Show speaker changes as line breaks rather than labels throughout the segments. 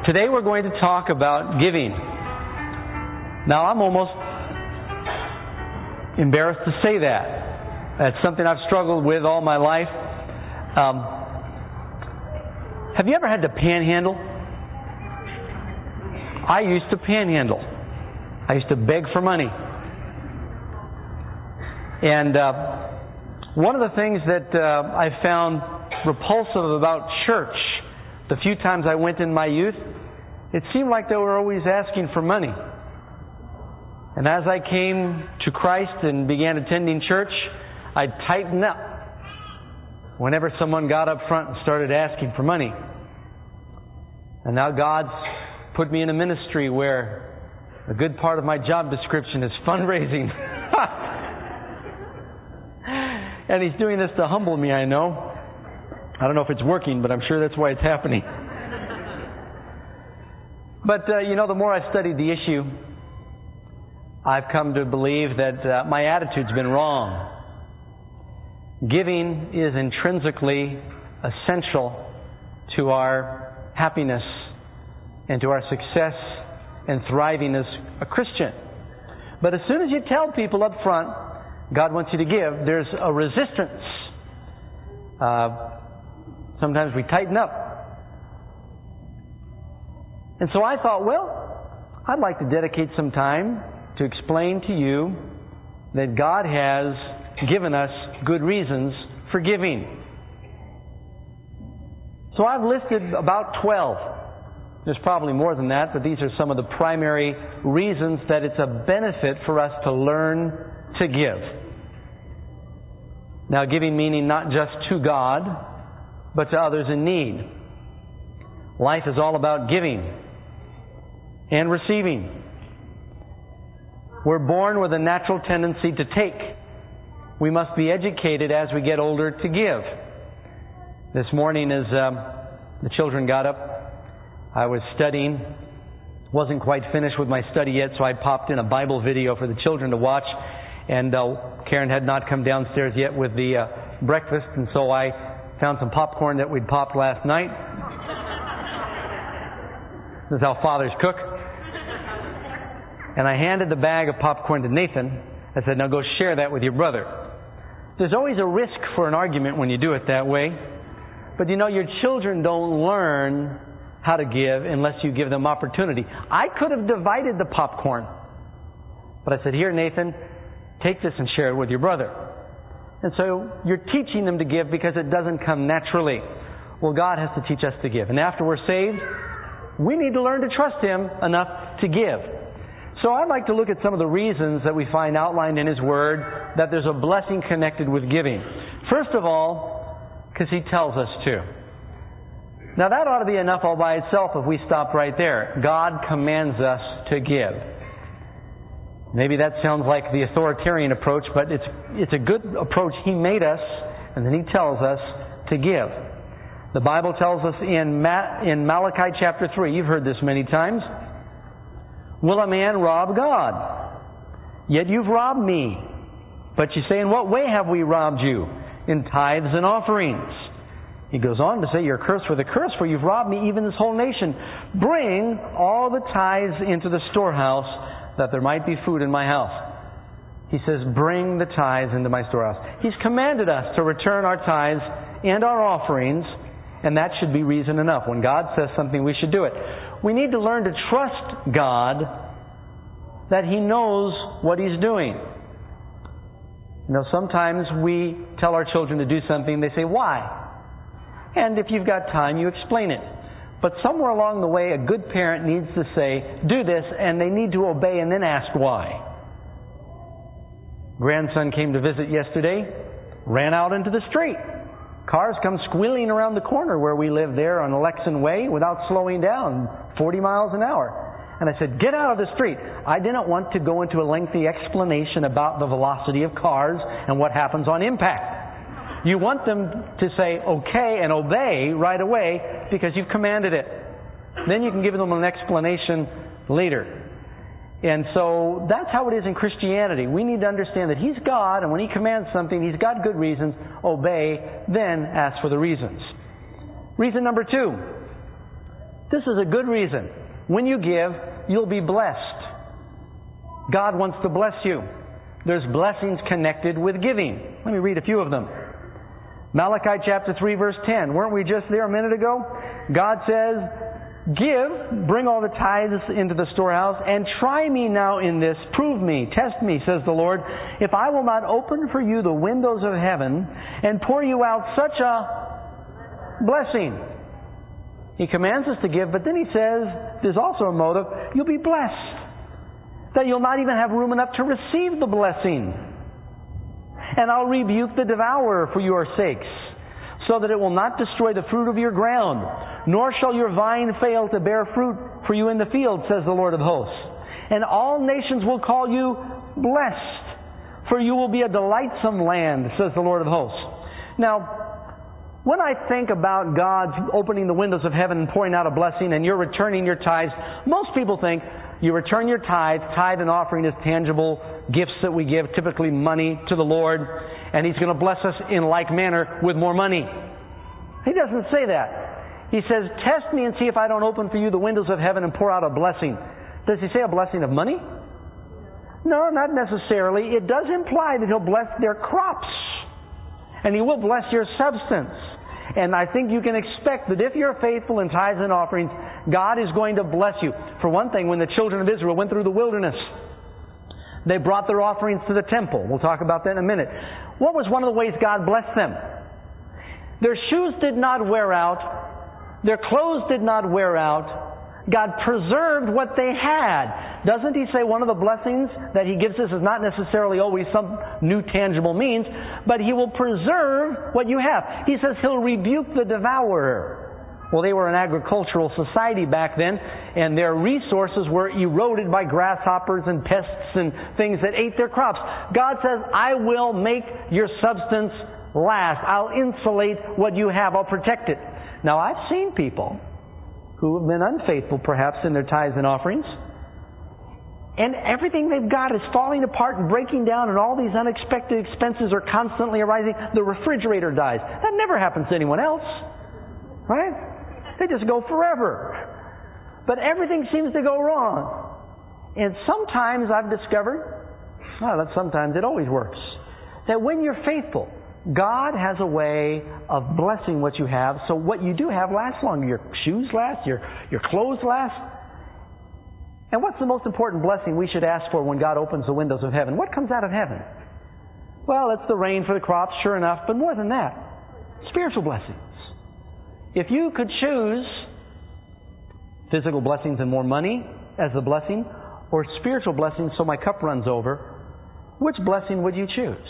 Today we're going to talk about giving. Now, I'm almost embarrassed to say that. That's something I've struggled with all my life. Have you ever had to panhandle? I used to panhandle. I used to beg for money. And one of the things that I found repulsive about church, the few times I went in my youth, it seemed like they were always asking for money. And as I came to Christ and began attending church, I'd tighten up whenever someone got up front and started asking for money. And now God's put me in a ministry where a good part of my job description is fundraising. And He's doing this to humble me, I know. I don't know if it's working, but I'm sure that's why it's happening. But, the more I've studied the issue, I've come to believe that my attitude's been wrong. Giving is intrinsically essential to our happiness and to our success and thriving as a Christian. But as soon as you tell people up front, God wants you to give, there's a resistance. Sometimes we tighten up. And so I thought, I'd like to dedicate some time to explain to you that God has given us good reasons for giving. So I've listed about 12. There's probably more than that, but these are some of the primary reasons that it's a benefit for us to learn to give. Now, giving meaning not just to God, but to others in need. Life is all about giving and receiving. We're born with a natural tendency to take. We must be educated as we get older to give. This morning as the children got up, I was studying. Wasn't quite finished with my study yet, so I popped in a Bible video for the children to watch. And Karen had not come downstairs yet with the breakfast, and so I found some popcorn that we'd popped last night. This is how fathers cook. And I handed the bag of popcorn to Nathan. I said, now go share that with your brother. There's always a risk for an argument when you do it that way. But your children don't learn how to give unless you give them opportunity. I could have divided the popcorn. But I said, here, Nathan, take this and share it with your brother. And so you're teaching them to give because it doesn't come naturally. Well, God has to teach us to give. And after we're saved, we need to learn to trust Him enough to give. So I'd like to look at some of the reasons that we find outlined in His Word that there's a blessing connected with giving. First of all, because He tells us to. Now that ought to be enough all by itself if we stop right there. God commands us to give. Maybe that sounds like the authoritarian approach, but it's a good approach. He made us, and then He tells us to give. The Bible tells us in Malachi chapter 3, you've heard this many times, will a man rob God? Yet you've robbed me. But you say, in what way have we robbed you? In tithes and offerings. He goes on to say, you're cursed with a curse, for you've robbed me, even this whole nation. Bring all the tithes into the storehouse, that there might be food in my house. He says, bring the tithes into my storehouse. He's commanded us to return our tithes and our offerings, and that should be reason enough. When God says something, we should do it. We need to learn to trust God that He knows what He's doing. Sometimes we tell our children to do something, they say, why? And if you've got time, you explain it. But somewhere along the way, a good parent needs to say, do this, and they need to obey and then ask why. Grandson came to visit yesterday, ran out into the street. Cars come squealing around the corner where we live there on Alexan Way without slowing down, 40 miles an hour. And I said, get out of the street. I didn't want to go into a lengthy explanation about the velocity of cars and what happens on impact. You want them to say okay and obey right away because you've commanded it. Then you can give them an explanation later. And so that's how it is in Christianity. We need to understand that He's God, and when He commands something, He's got good reasons. Obey, then ask for the reasons. Reason number 2. This is a good reason. When you give, you'll be blessed. God wants to bless you. There's blessings connected with giving. Let me read a few of them. Malachi chapter 3 verse 10. Weren't we just there a minute ago? God says, "Give, bring all the tithes into the storehouse, and try me now in this. Prove me, test me, says the Lord, if I will not open for you the windows of heaven and pour you out such a blessing." He commands us to give, but then He says, there's also a motive, you'll be blessed. That you'll not even have room enough to receive the blessing. "And I'll rebuke the devourer for your sakes, so that it will not destroy the fruit of your ground, nor shall your vine fail to bear fruit for you in the field, says the Lord of hosts. And all nations will call you blessed, for you will be a delightsome land, says the Lord of hosts." Now, when I think about God opening the windows of heaven and pouring out a blessing, and you're returning your tithes, most people think you return your tithe. Tithe and offering is tangible gifts that we give, typically money, to the Lord, and He's going to bless us in like manner with more money. He doesn't say that. He says, "Test me and see if I don't open for you the windows of heaven and pour out a blessing." Does He say a blessing of money? No, not necessarily. It does imply that He'll bless their crops, and He will bless your substance. And I think you can expect that if you're faithful in tithes and offerings, God is going to bless you. For one thing, when the children of Israel went through the wilderness, they brought their offerings to the temple. We'll talk about that in a minute. What was one of the ways God blessed them? Their shoes did not wear out. Their clothes did not wear out. God preserved what they had. Doesn't He say one of the blessings that He gives us is not necessarily always some new tangible means, but He will preserve what you have. He says He'll rebuke the devourer. Well, they were an agricultural society back then, and their resources were eroded by grasshoppers and pests and things that ate their crops. God says, "I will make your substance last. I'll insulate what you have. I'll protect it." Now, I've seen people who have been unfaithful perhaps in their tithes and offerings, and everything they've got is falling apart and breaking down, and all these unexpected expenses are constantly arising. The refrigerator dies. That never happens to anyone else, right? They just go forever. But everything seems to go wrong. And sometimes I've discovered, not sometimes, it always works, that when you're faithful, God has a way of blessing what you have, so what you do have lasts longer. Your shoes last, your clothes last. And what's the most important blessing we should ask for when God opens the windows of heaven? What comes out of heaven? Well, it's the rain for the crops, sure enough, but more than that, spiritual blessings. If you could choose physical blessings and more money as the blessing, or spiritual blessings so my cup runs over, which blessing would you choose?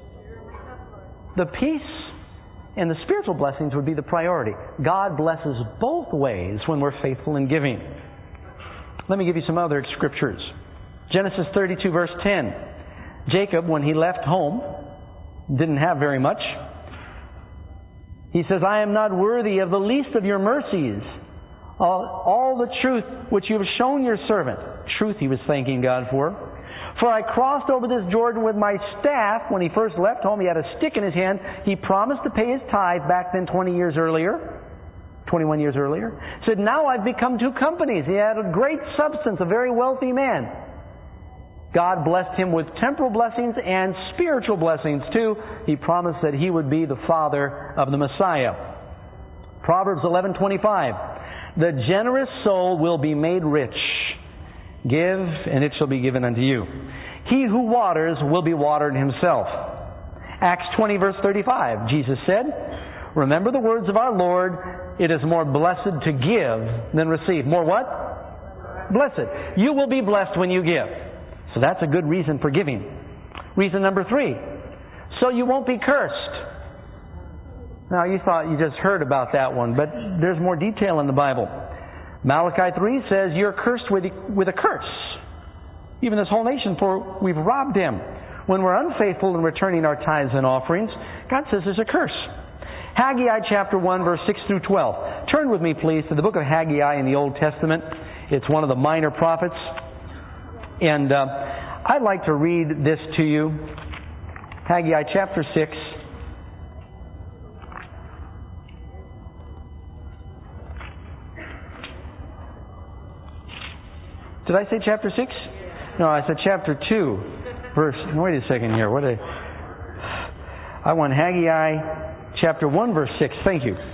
The peace and the spiritual blessings would be the priority. God blesses both ways when we're faithful in giving. Let me give you some other scriptures. Genesis 32 verse 10. Jacob, when he left home, didn't have very much. He says, "I am not worthy of the least of your mercies. All the truth which you have shown your servant." Truth he was thanking God for. "For I crossed over this Jordan with my staff." When he first left home, he had a stick in his hand. He promised to pay his tithe back then 21 years earlier. Said, "Now I've become two companies." He had a great substance, a very wealthy man. God blessed him with temporal blessings and spiritual blessings too. He promised that he would be the father of the Messiah. Proverbs 11:25. "The generous soul will be made rich. Give, and it shall be given unto you. He who waters will be watered himself." Acts 20 verse 35, Jesus said, "Remember the words of our Lord, it is more blessed to give than receive." More what? Blessed. You will be blessed when you give. So that's a good reason for giving. Reason number 3, so you won't be cursed. Now you thought you just heard about that one, but there's more detail in the Bible. Malachi 3 says you're cursed with a curse. Even this whole nation, for we've robbed him. When we're unfaithful in returning our tithes and offerings, God says there's a curse. Haggai chapter 1 verse 6 through 12. Turn with me please to the book of Haggai in the Old Testament. It's one of the minor prophets. And I'd like to read this to you. Haggai chapter 6. Did I say chapter 6? No, I said chapter 2. Verse, wait a second here. I want Haggai chapter 1, verse 6. Thank you.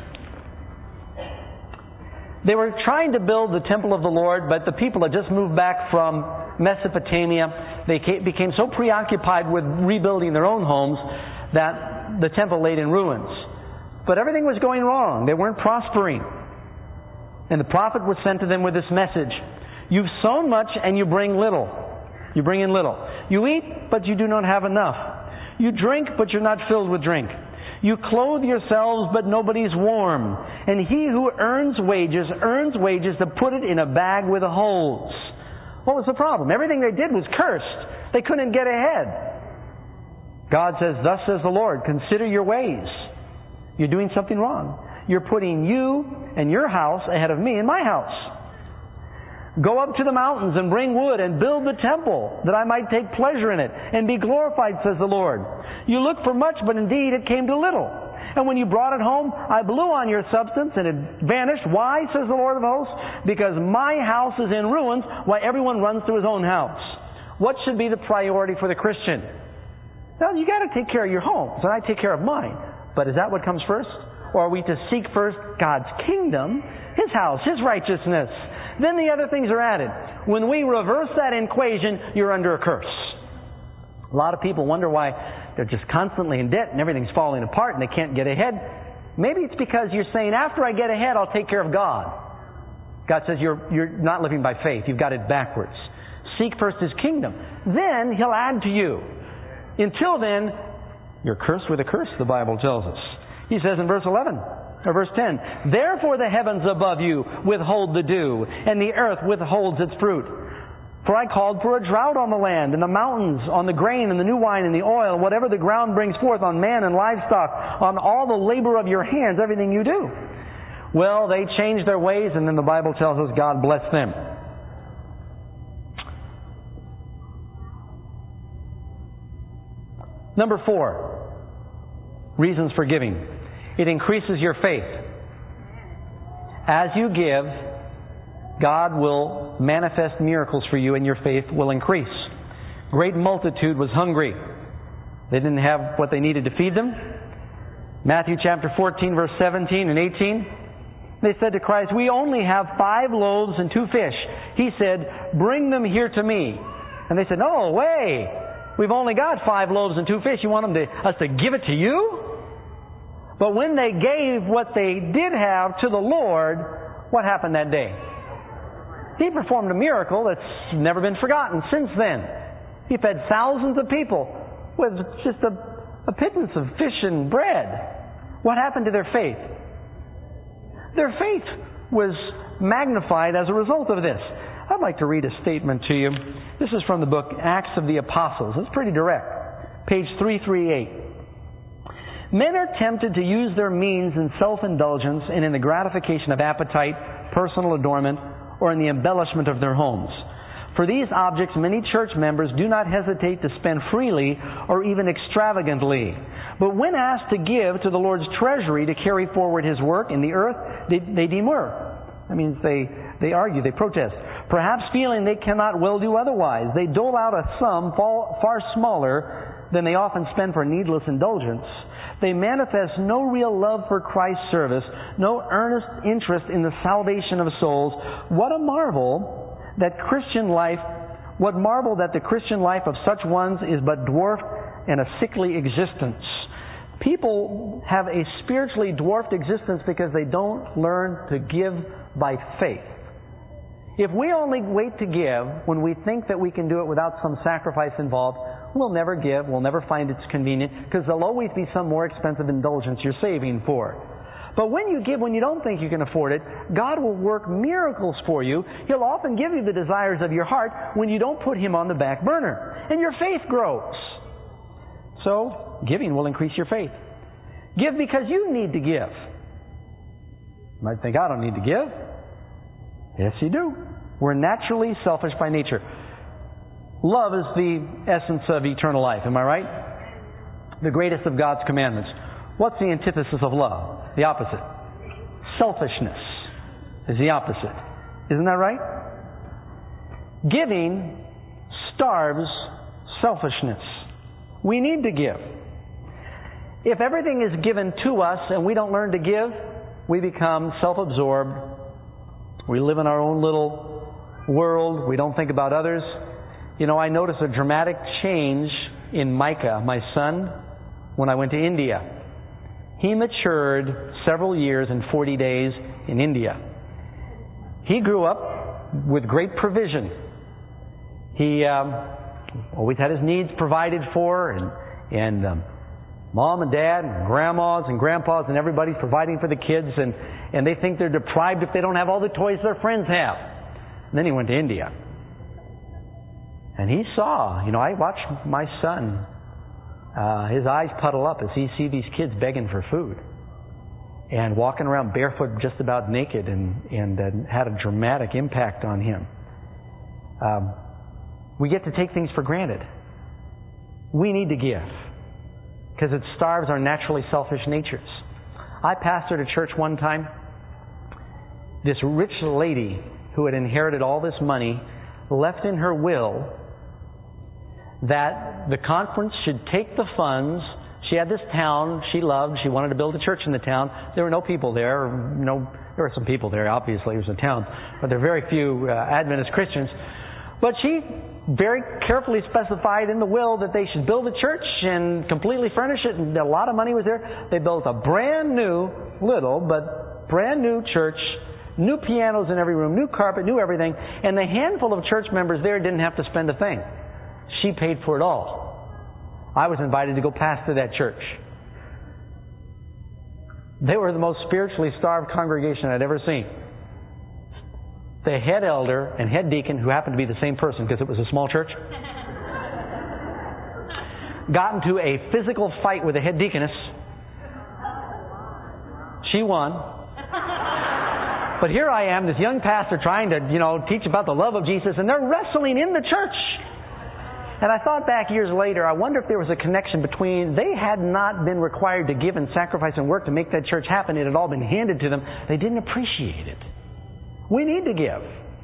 They were trying to build the temple of the Lord, but the people had just moved back from Mesopotamia. They became so preoccupied with rebuilding their own homes that the temple laid in ruins. But everything was going wrong. They weren't prospering. And the prophet was sent to them with this message. You've sown much and you bring little. You bring in little. You eat, but you do not have enough. You drink, but you're not filled with drink. You clothe yourselves, but nobody's warm. And he who earns wages to put it in a bag with holes. What was the problem? Everything they did was cursed. They couldn't get ahead. God says, thus says the Lord, consider your ways. You're doing something wrong. You're putting you and your house ahead of me and my house. Go up to the mountains and bring wood and build the temple, that I might take pleasure in it and be glorified, says the Lord. You looked for much, but indeed it came to little. And when you brought it home, I blew on your substance and it vanished. Why, says the Lord of hosts? Because my house is in ruins, while everyone runs to his own house. What should be the priority for the Christian? Well, you got to take care of your homes, and I take care of mine. But is that what comes first? Or are we to seek first God's kingdom, His house, His righteousness? Then the other things are added. When we reverse that equation, you're under a curse. A lot of people wonder why they're just constantly in debt and everything's falling apart and they can't get ahead. Maybe it's because you're saying, after I get ahead, I'll take care of God. God says you're not living by faith. You've got it backwards. Seek first His kingdom. Then He'll add to you. Until then, you're cursed with a curse, the Bible tells us. He says in verse 11, or verse 10, therefore the heavens above you withhold the dew, and the earth withholds its fruit. For I called for a drought on the land, and the mountains, on the grain and the new wine and the oil, whatever the ground brings forth, on man and livestock, on all the labor of your hands, everything you do. Well, they changed their ways, and then the Bible tells us God blessed them. Number 4, reasons for giving. It increases your faith. As you give, God will manifest miracles for you and your faith will increase. Great multitude was hungry. They didn't have what they needed to feed them. Matthew chapter 14, verse 17 and 18. They said to Christ, we only have 5 loaves and 2 fish. He said, bring them here to me. And they said, no way. We've only got 5 loaves and 2 fish. You want us to give it to you? But when they gave what they did have to the Lord, what happened that day? He performed a miracle that's never been forgotten since then. He fed thousands of people with just a pittance of fish and bread. What happened to their faith? Their faith was magnified as a result of this. I'd like to read a statement to you. This is from the book Acts of the Apostles. It's pretty direct. Page 338. Men are tempted to use their means in self-indulgence and in the gratification of appetite, personal adornment, or in the embellishment of their homes. For these objects, many church members do not hesitate to spend freely or even extravagantly. But when asked to give to the Lord's treasury to carry forward His work in the earth, they demur. That means they argue, they protest. Perhaps feeling they cannot well do otherwise, they dole out a sum far smaller than they often spend for needless indulgence. They manifest no real love for Christ's service, no earnest interest in the salvation of souls. What marvel that the Christian life of such ones is but dwarfed and a sickly existence. People have a spiritually dwarfed existence because they don't learn to give by faith. If we only wait to give when we think that we can do it without some sacrifice involved, we'll never give, we'll never find it's convenient, because there'll always be some more expensive indulgence you're saving for. But when you give when you don't think you can afford it, God will work miracles for you. He'll often give you the desires of your heart when you don't put Him on the back burner. And your faith grows. So, giving will increase your faith. Give because you need to give. You might think, I don't need to give. Yes, you do. We're naturally selfish by nature. Love is the essence of eternal life. Am I right? The greatest of God's commandments. What's the antithesis of love? The opposite. Selfishness is the opposite. Isn't that right? Giving starves selfishness. We need to give. If everything is given to us and we don't learn to give, we become self-absorbed. We live in our own little world. We don't think about others. You know, I noticed a dramatic change in Micah, my son, when I went to India. He matured several years and 40 days in India. He grew up with great provision. He always had his needs provided for, and Mom and Dad and grandmas and grandpas and everybody's providing for the kids, and they think they're deprived if they don't have all the toys their friends have. And then he went to India. And he saw, you know, I watched my son, his eyes puddle up as he see these kids begging for food and walking around barefoot, just about naked, and had a dramatic impact on him. We get to take things for granted. We need to give, because it starves our naturally selfish natures. I pastored a church one time. This rich lady who had inherited all this money left in her will that the conference should take the funds. She had this town she loved. She wanted to build a church in the town. There were no people there. There were some people there, obviously. It was a town. But there were very few Adventist Christians. But she very carefully specified in the will that they should build a church and completely furnish it, and a lot of money was there. They built a brand new, little, but brand new church, new pianos in every room, new carpet, new everything, and the handful of church members there didn't have to spend a thing. She paid for it all. I was invited to go pastor that church. They were the most spiritually starved congregation I'd ever seen. The head elder and head deacon, who happened to be the same person because it was a small church, got into a physical fight with the head deaconess. She won. But here I am, this young pastor, trying to, teach about the love of Jesus, and they're wrestling in the church. And I thought back years later, I wonder if there was a connection between, they had not been required to give and sacrifice and work to make that church happen. It had all been handed to them. They didn't appreciate it. We need to give.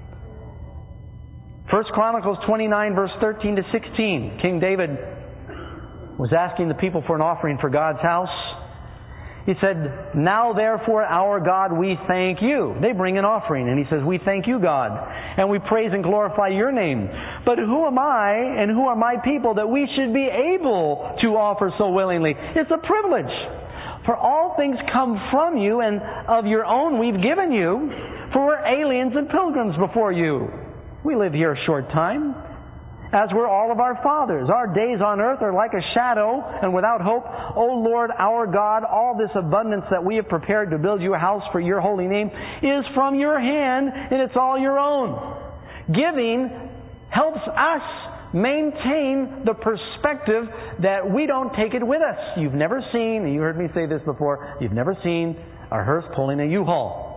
1 Chronicles 29, verse 13 to 16. King David was asking the people for an offering for God's house. He said, "Now therefore, our God, we thank you." They bring an offering, and he says, "We thank you, God, and we praise and glorify your name. But who am I and who are my people that we should be able to offer so willingly?" It's a privilege. "For all things come from you, and of your own we've given you, for we're aliens and pilgrims before you. We live here a short time, as were all of our fathers. Our days on earth are like a shadow and without hope. O Lord our God, all this abundance that we have prepared to build you a house for your holy name is from your hand, and it's all your own." Giving helps us maintain the perspective that we don't take it with us. You've never seen, and you heard me say this before, you've never seen a hearse pulling a U-Haul.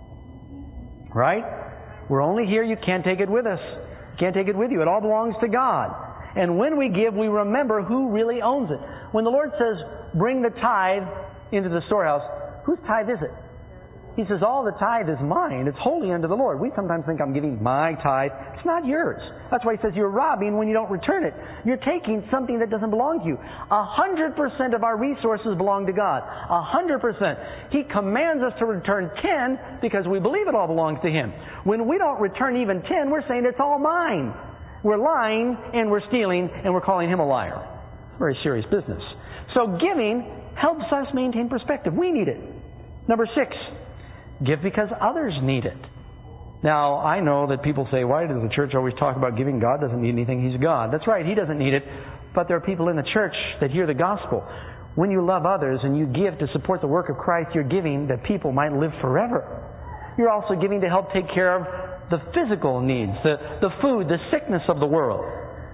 Right? We're only here, you can't take it with us. You can't take it with you. It all belongs to God. And when we give, we remember who really owns it. When the Lord says, "Bring the tithe into the storehouse," whose tithe is it? He says, "All the tithe is mine. It's holy unto the Lord." We sometimes think, "I'm giving my tithe." It's not yours. That's why he says you're robbing when you don't return it. You're taking something that doesn't belong to you. 100% of our resources belong to God. 100%. He commands us to return 10 because we believe it all belongs to Him. When we don't return even 10, we're saying it's all mine. We're lying and we're stealing and we're calling Him a liar. It's very serious business. So giving helps us maintain perspective. We need it. Number 6. Give because others need it. Now, I know that people say, "Why does the church always talk about giving? God doesn't need anything. He's God." That's right. He doesn't need it. But there are people in the church that hear the gospel. When you love others and you give to support the work of Christ, you're giving that people might live forever. You're also giving to help take care of the physical needs, the food, the sickness of the world.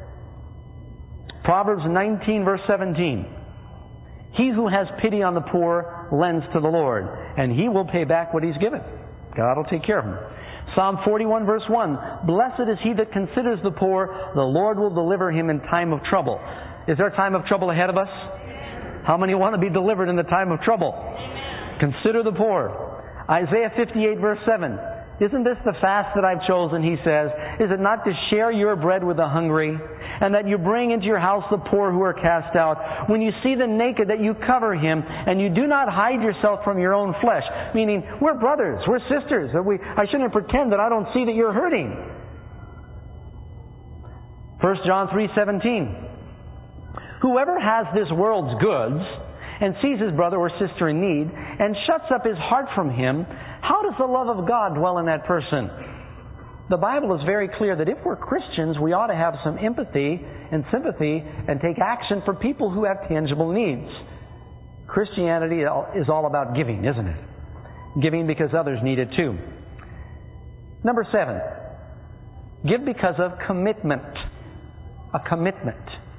Proverbs 19, verse 17. "He who has pity on the poor lends to the Lord, and He will pay back what he's given." God will take care of him. Psalm 41, verse 1. "Blessed is he that considers the poor. The Lord will deliver him in time of trouble." Is there a time of trouble ahead of us? Amen. How many want to be delivered in the time of trouble? Amen. Consider the poor. Isaiah 58, verse 7. Isn't this the fast that I've chosen, he says? Is it not to share your bread with the hungry, and that you bring into your house the poor who are cast out? When you see the naked, that you cover him, and you do not hide yourself from your own flesh. Meaning, we're brothers, we're sisters. I shouldn't pretend that I don't see that you're hurting. 1 John 3:17. Whoever has this world's goods and sees his brother or sister in need and shuts up his heart from him, how does the love of God dwell in that person? The Bible is very clear that if we're Christians, we ought to have some empathy and sympathy and take action for people who have tangible needs. Christianity is all about giving, isn't it? Giving because others need it too. Number 7, give because of commitment. A commitment.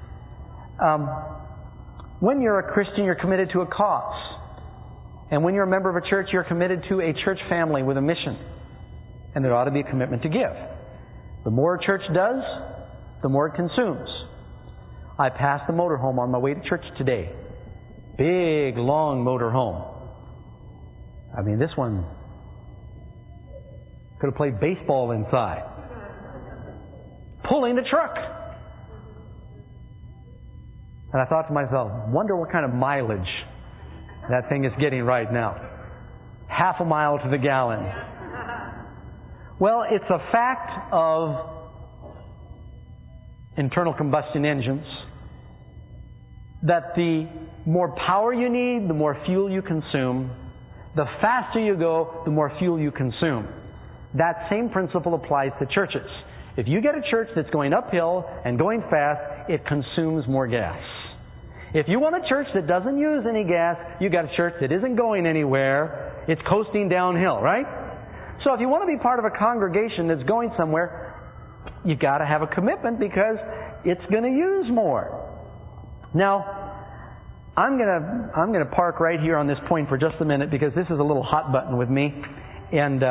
When you're a Christian, you're committed to a cause. And when you're a member of a church, you're committed to a church family with a mission. And there ought to be a commitment to give. The more a church does, the more it consumes. I passed the motorhome on my way to church today. Big, long motorhome. I mean, this one could have played baseball inside. Pulling the truck. And I thought to myself, wonder what kind of mileage that thing is getting right now. Half a mile to the gallon. Well, it's a fact of internal combustion engines that the more power you need, the more fuel you consume. The faster you go, the more fuel you consume. That same principle applies to churches. If you get a church that's going uphill and going fast, it consumes more gas. If you want a church that doesn't use any gas, you got a church that isn't going anywhere. It's coasting downhill, right? So if you want to be part of a congregation that's going somewhere, you've got to have a commitment because it's going to use more. Now, I'm going to park right here on this point for just a minute because this is a little hot button with me. And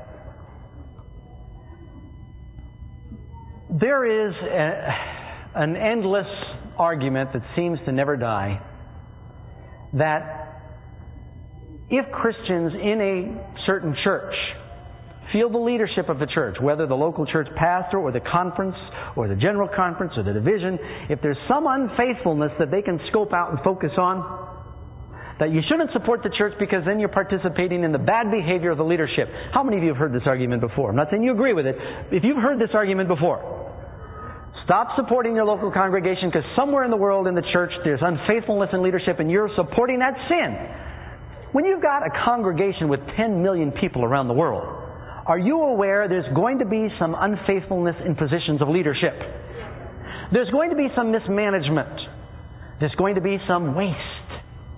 there is an endless argument that seems to never die that if Christians in a certain church feel the leadership of the church, whether the local church pastor or the conference or the general conference or the division, if there's some unfaithfulness that they can scope out and focus on, that you shouldn't support the church because then you're participating in the bad behavior of the leadership. How many of you have heard this argument before? I'm not saying you agree with it. If you've heard this argument before, stop supporting your local congregation because somewhere in the world in the church there's unfaithfulness in leadership and you're supporting that sin. When you've got a congregation with 10 million people around the world, are you aware there's going to be some unfaithfulness in positions of leadership? There's going to be some mismanagement. There's going to be some waste.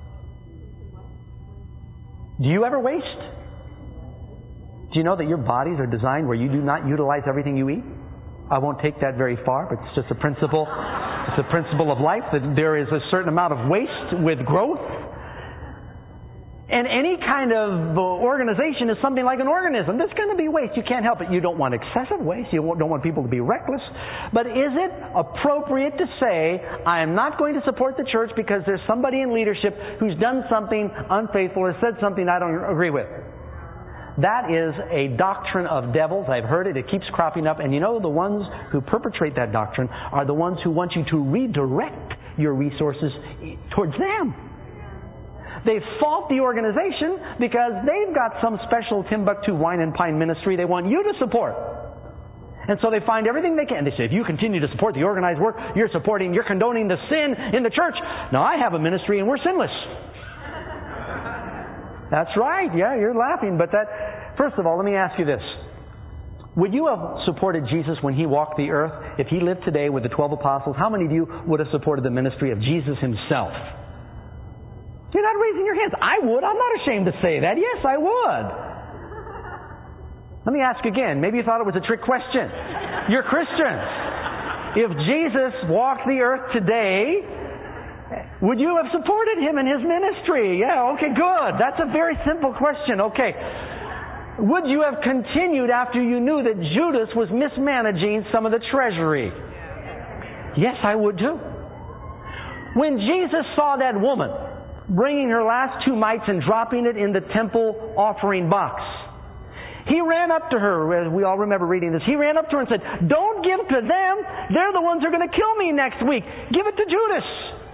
Do you ever waste? Do you know that your bodies are designed where you do not utilize everything you eat? I won't take that very far, but it's just a principle. It's a principle of life that there is a certain amount of waste with growth. And any kind of organization is something like an organism. There's going to be waste. You can't help it. You don't want excessive waste. You don't want people to be reckless. But is it appropriate to say, I am not going to support the church because there's somebody in leadership who's done something unfaithful or said something I don't agree with? That is a doctrine of devils. I've heard it. It keeps cropping up. And you know, the ones who perpetrate that doctrine are the ones who want you to redirect your resources towards them. They fault the organization because they've got some special Timbuktu wine and pine ministry they want you to support. And so they find everything they can. They say, if you continue to support the organized work, you're condoning the sin in the church. Now, I have a ministry and we're sinless. That's right. Yeah, you're laughing. But first of all, let me ask you this. Would you have supported Jesus when He walked the earth? If He lived today with the 12 apostles, how many of you would have supported the ministry of Jesus Himself? You're not raising your hands. I would. I'm not ashamed to say that. Yes, I would. Let me ask again. Maybe you thought it was a trick question. You're Christians. If Jesus walked the earth today, would you have supported Him in His ministry? Yeah, okay, good. That's a very simple question. Okay. Would you have continued after you knew that Judas was mismanaging some of the treasury? Yes, I would too. When Jesus saw that woman bringing her last 2 mites and dropping it in the temple offering box, He ran up to her, as we all remember reading this. He ran up to her and said, "Don't give to them. They're the ones who are going to kill me next week. Give it to Judas."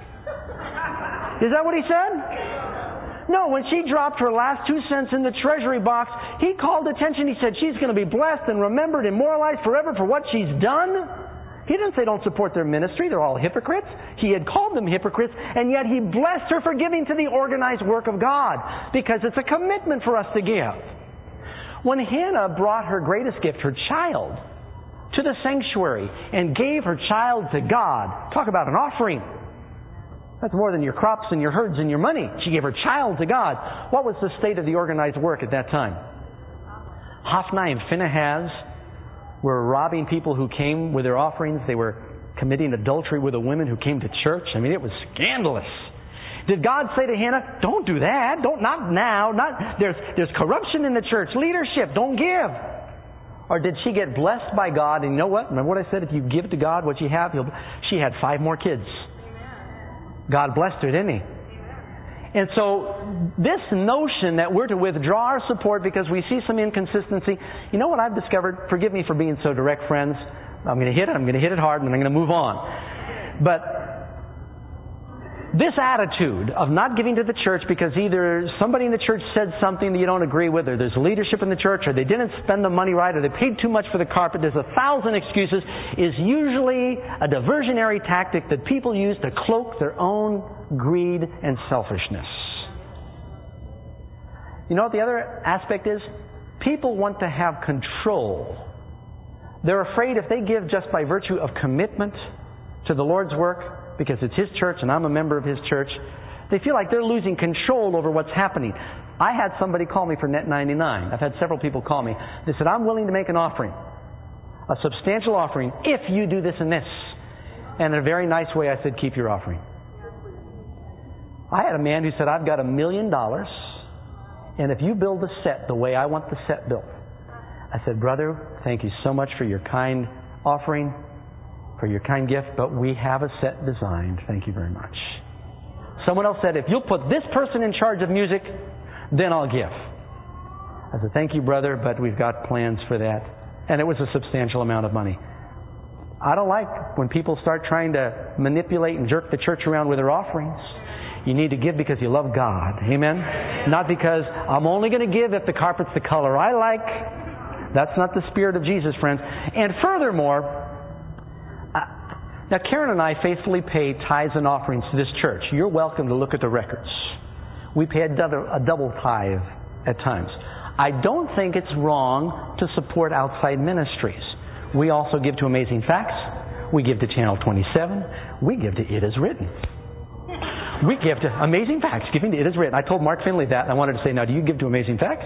Is that what he said? No, when she dropped her last 2 cents in the treasury box, he called attention. He said, "She's going to be blessed and remembered and moralized forever for what she's done." He didn't say don't support their ministry. They're all hypocrites. He had called them hypocrites, and yet he blessed her for giving to the organized work of God, because it's a commitment for us to give. When Hannah brought her greatest gift, her child, to the sanctuary and gave her child to God, talk about an offering. That's more than your crops and your herds and your money. She gave her child to God. What was the state of the organized work at that time? Hophni and Phinehas were robbing people who came with their offerings. They were committing adultery with the women who came to church. I mean, it was scandalous. Did God say to Hannah, "Don't do that. Not now. There's corruption in the church. Leadership. Don't give." Or did she get blessed by God? And you know what? Remember what I said? If you give to God what you have, she had 5 more kids. God blessed her, didn't He? And so this notion that we're to withdraw our support because we see some inconsistency, you know what I've discovered? Forgive me for being so direct, friends. I'm going to hit it hard, and then I'm going to move on. But this attitude of not giving to the church because either somebody in the church said something that you don't agree with, or there's leadership in the church, or they didn't spend the money right, or they paid too much for the carpet, there's 1,000 excuses, is usually a diversionary tactic that people use to cloak their own greed and selfishness. You know what the other aspect is? People want to have control. They're afraid if they give just by virtue of commitment to the Lord's work, because it's His church and I'm a member of His church, they feel like they're losing control over what's happening. I had somebody call me for Net 99. I've had several people call me. They said, "I'm willing to make an offering, a substantial offering, if you do this and this." And in a very nice way, I said, "Keep your offering." I had a man who said, "I've got $1 million, and if you build a set the way I want the set built." I said, "Brother, thank you so much for your kind offering, for your kind gift, but we have a set designed. Thank you very much." Someone else said, "If you'll put this person in charge of music, then I'll give." I said, "Thank you, brother, but we've got plans for that." And it was a substantial amount of money. I don't like when people start trying to manipulate and jerk the church around with their offerings. You need to give because you love God. Amen? Not because I'm only going to give if the carpet's the color I like. That's not the spirit of Jesus, friends. And furthermore, now Karen and I faithfully pay tithes and offerings to this church. You're welcome to look at the records. We pay a double tithe at times. I don't think it's wrong to support outside ministries. We also give to Amazing Facts. We give to Channel 27. We give to It Is Written. We give to Amazing Facts, giving to It Is Written. I told Mark Finley that, and I wanted to say, "Now, do you give to Amazing Facts?"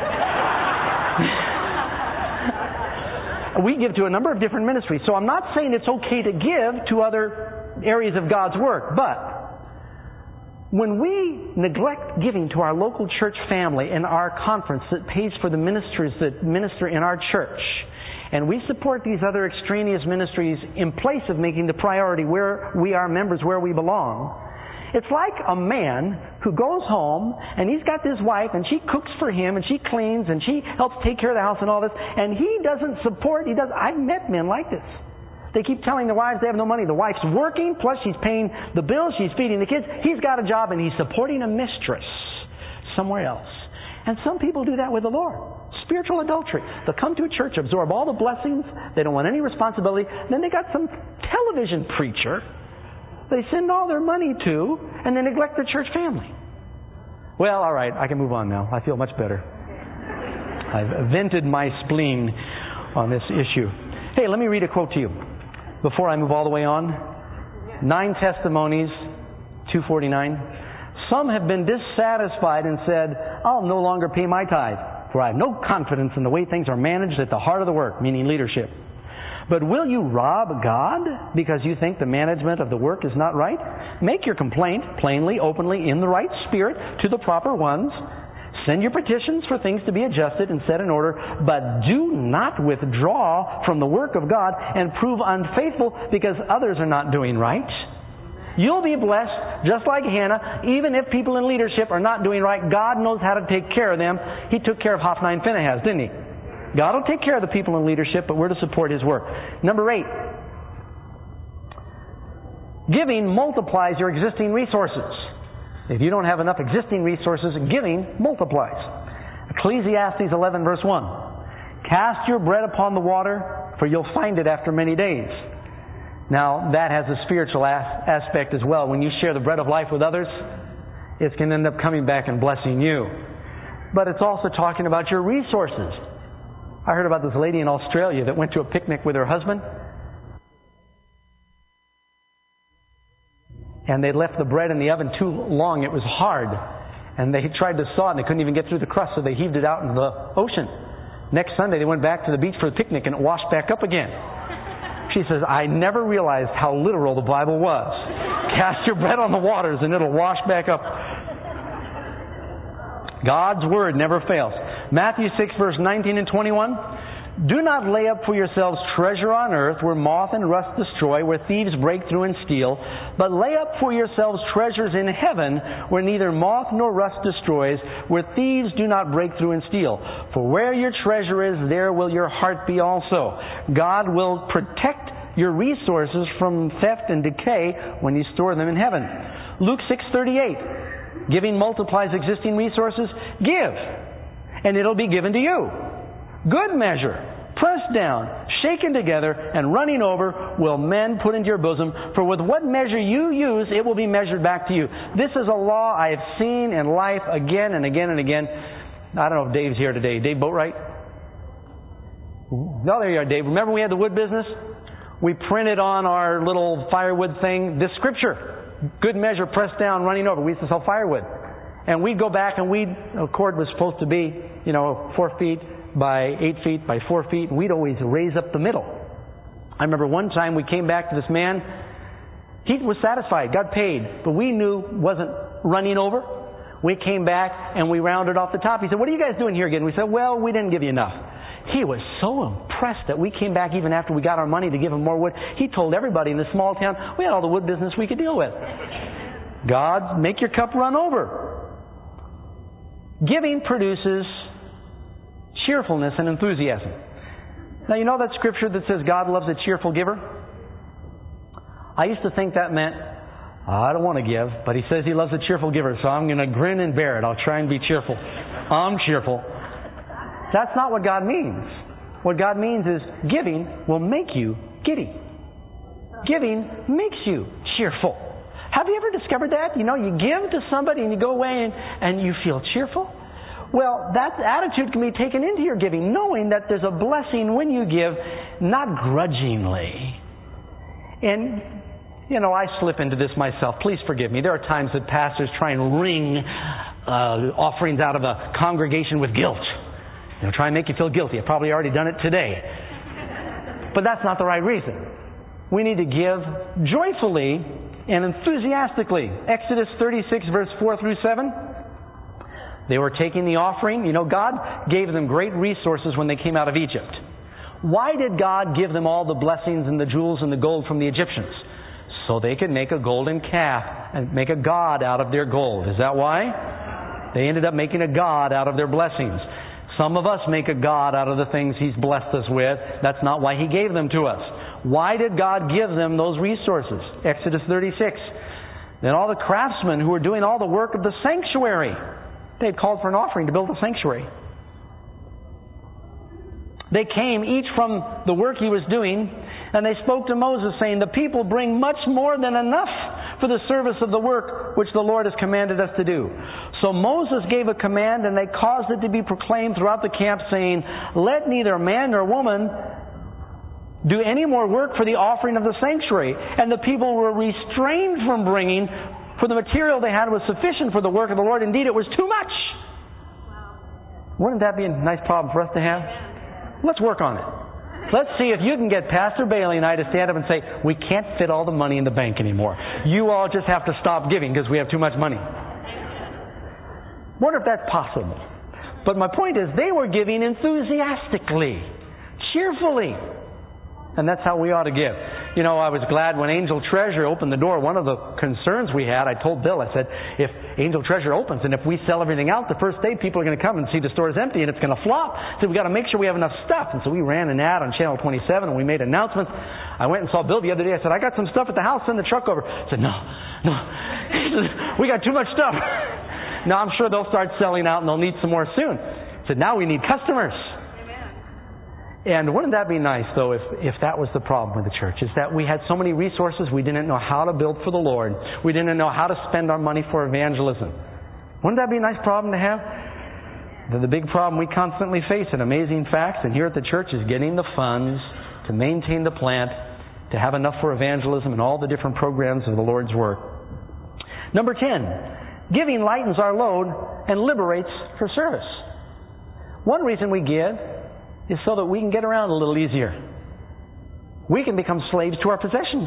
We give to a number of different ministries. So I'm not saying it's okay to give to other areas of God's work. But when we neglect giving to our local church family and our conference that pays for the ministers that minister in our church, and we support these other extraneous ministries in place of making the priority where we are members, where we belong, it's like a man who goes home and he's got this wife and she cooks for him and she cleans and she helps take care of the house and all this, and he doesn't support. I've met men like this. They keep telling their wives they have no money. The wife's working, plus she's paying the bills, she's feeding the kids. He's got a job and he's supporting a mistress somewhere else. And some people do that with the Lord. Spiritual adultery. They'll come to a church, absorb all the blessings, they don't want any responsibility. Then they got some television preacher they send all their money to, and they neglect the church family. Well, all right, I can move on now. I feel much better. I've vented my spleen on this issue. Hey, let me read a quote to you before I move all the way on. 9 Testimonies, 249. "Some have been dissatisfied and said, 'I'll no longer pay my tithe, for I have no confidence in the way things are managed at the heart of the work,' meaning leadership. But will you rob God because you think the management of the work is not right? Make your complaint plainly, openly, in the right spirit to the proper ones. Send your petitions for things to be adjusted and set in order, but do not withdraw from the work of God and prove unfaithful because others are not doing right. You'll be blessed just like Hannah, even if people in leadership are not doing right. God knows how to take care of them. He took care of Hophni and Phinehas, didn't He? God will take care of the people in leadership, but we're to support His work. Number 8. Giving multiplies your existing resources. If you don't have enough existing resources, giving multiplies. Ecclesiastes 11 verse 1. Cast your bread upon the water, for you'll find it after many days. Now, that has a spiritual aspect as well. When you share the bread of life with others, it's going to end up coming back and blessing you. But it's also talking about your resources. I heard about this lady in Australia that went to a picnic with her husband, and they left the bread in the oven too long. It was hard. And they tried to saw it, and they couldn't even get through the crust, so they heaved it out into the ocean. Next Sunday, they went back to the beach for the picnic, and it washed back up again. She says, I never realized how literal the Bible was. Cast your bread on the waters, and it'll wash back up. God's Word never fails. Matthew 6, verse 19 and 21. Do not lay up for yourselves treasure on earth, where moth and rust destroy, where thieves break through and steal. But lay up for yourselves treasures in heaven, where neither moth nor rust destroys, where thieves do not break through and steal. For where your treasure is, there will your heart be also. God will protect your resources from theft and decay when you store them in heaven. Luke 6:38. Giving multiplies existing resources. Give, and it'll be given to you. Good measure, pressed down, shaken together, and running over, will men put into your bosom. For with what measure you use, it will be measured back to you. This is a law I have seen in life again and again and again. I don't know if Dave's here today. Dave Boatwright? No, there you are, Dave. Remember we had the wood business? We printed on our little firewood thing this scripture. Good measure, pressed down, running over. We used to sell firewood. And we'd go back and a cord was supposed to be, 4 feet by 8 feet by 4 feet, and we'd always raise up the middle. I remember one time we came back to this man. He was satisfied, got paid, but we knew wasn't running over. We came back and we rounded off the top. He said, what are you guys doing here again? We said, well, we didn't give you enough. He was so impressed that we came back even after we got our money to give him more wood. He told everybody in this small town, we had all the wood business we could deal with. God, make your cup run over. Giving produces cheerfulness and enthusiasm. Now, you know that scripture that says God loves a cheerful giver? I used to think that meant, I don't want to give, but He says He loves a cheerful giver, so I'm going to grin and bear it. I'll try and be cheerful. I'm cheerful. That's not what God means. What God means is giving will make you giddy. Giving makes you cheerful. Have you ever discovered that? You give to somebody and you go away and you feel cheerful. Well, that attitude can be taken into your giving, knowing that there's a blessing when you give, not grudgingly. And, I slip into this myself. Please forgive me. There are times that pastors try and wring offerings out of a congregation with guilt. Try and make you feel guilty. I've probably already done it today. But that's not the right reason. We need to give joyfully and enthusiastically. Exodus 36, verse 4 through 7. They were taking the offering. God gave them great resources when they came out of Egypt. Why did God give them all the blessings and the jewels and the gold from the Egyptians? So they could make a golden calf and make a god out of their gold. Is that why? They ended up making a god out of their blessings. Some of us make a god out of the things He's blessed us with. That's not why He gave them to us. Why did God give them those resources? Exodus 36. Then all the craftsmen who were doing all the work of the sanctuary, they had called for an offering to build a sanctuary. They came each from the work he was doing, and they spoke to Moses, saying, the people bring much more than enough for the service of the work which the Lord has commanded us to do. So Moses gave a command, and they caused it to be proclaimed throughout the camp, saying, let neither man nor woman do any more work for the offering of the sanctuary. And the people were restrained from bringing, for the material they had was sufficient for the work of the Lord. Indeed, it was too much. Wouldn't that be a nice problem for us to have? Let's work on it. Let's see if you can get Pastor Bailey and I to stand up and say, we can't fit all the money in the bank anymore. You all just have to stop giving because we have too much money. Wonder if that's possible. But my point is, they were giving enthusiastically, cheerfully. And that's how we ought to give. I was glad when Angel Treasure opened the door. One of the concerns we had, I told Bill, I said, if Angel Treasure opens and if we sell everything out, the first day people are going to come and see the store is empty and it's going to flop. So we've got to make sure we have enough stuff. And so we ran an ad on Channel 27 and we made announcements. I went and saw Bill the other day. I said, I got some stuff at the house. Send the truck over. I said, no. He said, we got too much stuff. Now I'm sure they'll start selling out and they'll need some more soon. I said, now we need customers. And wouldn't that be nice, though, if that was the problem with the church, is that we had so many resources we didn't know how to build for the Lord. We didn't know how to spend our money for evangelism. Wouldn't that be a nice problem to have? The big problem we constantly face at Amazing Facts and here at the church is getting the funds to maintain the plant, to have enough for evangelism and all the different programs of the Lord's work. Number 10, giving lightens our load and liberates for service. One reason we give is so that we can get around a little easier. We can become slaves to our possessions.